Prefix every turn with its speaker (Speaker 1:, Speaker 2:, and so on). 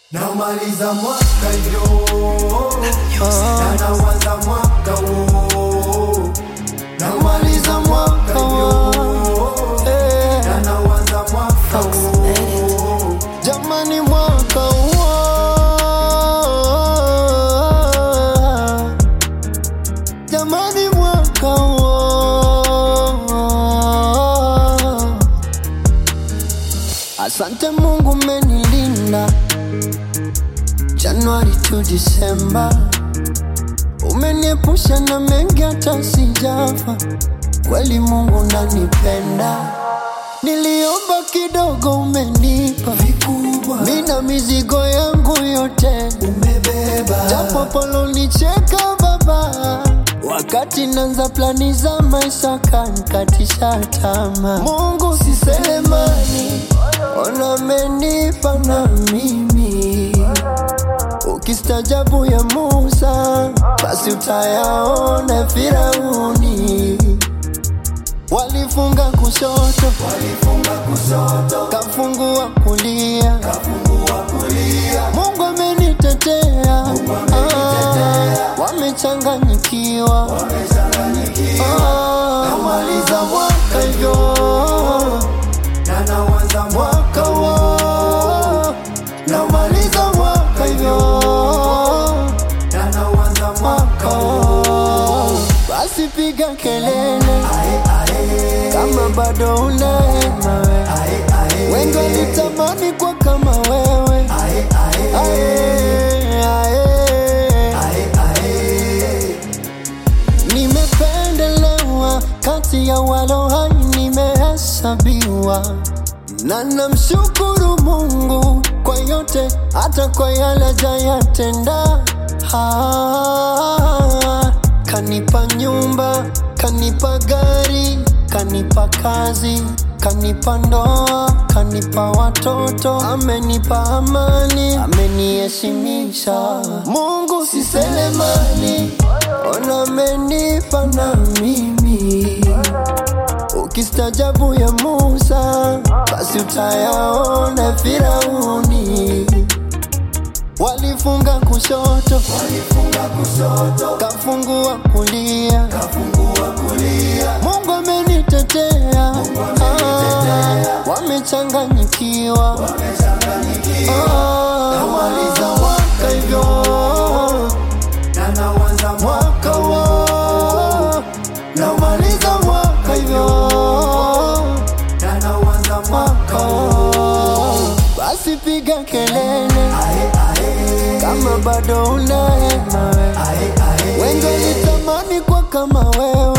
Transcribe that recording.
Speaker 1: Namaliza mwaka hivyo na naanza mwaka huo. Namaliza mwaka hivyo na naanza mwaka huo.
Speaker 2: Jamani mwaka huo, jamani mwaka huo. Asante Mungu umenilinda Januari to December, umeniepusha na mengi hata sijafa. Kweli Mungu unanipenda, niliomba kidogo umenipa vikubwa. Mina mizigo yangu yote umebeba, japo polo nicheka baba. Wakati nanza plani za maisha kanikatisha tamaa. Mungu si Selemani, ona amenipa na mimi. Ukistajabu ya Musa, basi utayaona Firauni. Walifunga kushoto, kafungua kulia. Mungu amenitetea, wamechanganyikiwa. Namaliza mwaka hivyo
Speaker 1: Na naanza
Speaker 2: mwaka huo. Namaliza mwaka hivyo
Speaker 1: na naanza mwaka huo.
Speaker 2: basi piga kelele kama bado unaema wewe. Wengi walitamani kwa kama wewe. Nimependelewa kati ya walo hai, nimehesabiwa. Na namshukuru Mungu kwa yote, hata kwa yale hajayatenda. Kanipa nyumba, kanipa gari, kanipa kazi, kanipa ndoa, kanipa watoto, amenipa amani, ameniheshimisha. Mungu si Selemani, ona amenipa na mimi. Ukistajabu ya Musa, basi utayaona Firauni. Walifunga kushoto, kafungua kulia. Mungu amenitetea, wamechanganyikiwa. Namaliza mwaka hivyo
Speaker 1: Na naanza
Speaker 2: mwaka huo. Namaliza mwaka hivyo
Speaker 1: na naanza mwaka huo.
Speaker 2: basi piga kelele kama bado unaema wewe. Wengi walitamani kwa kama wewe.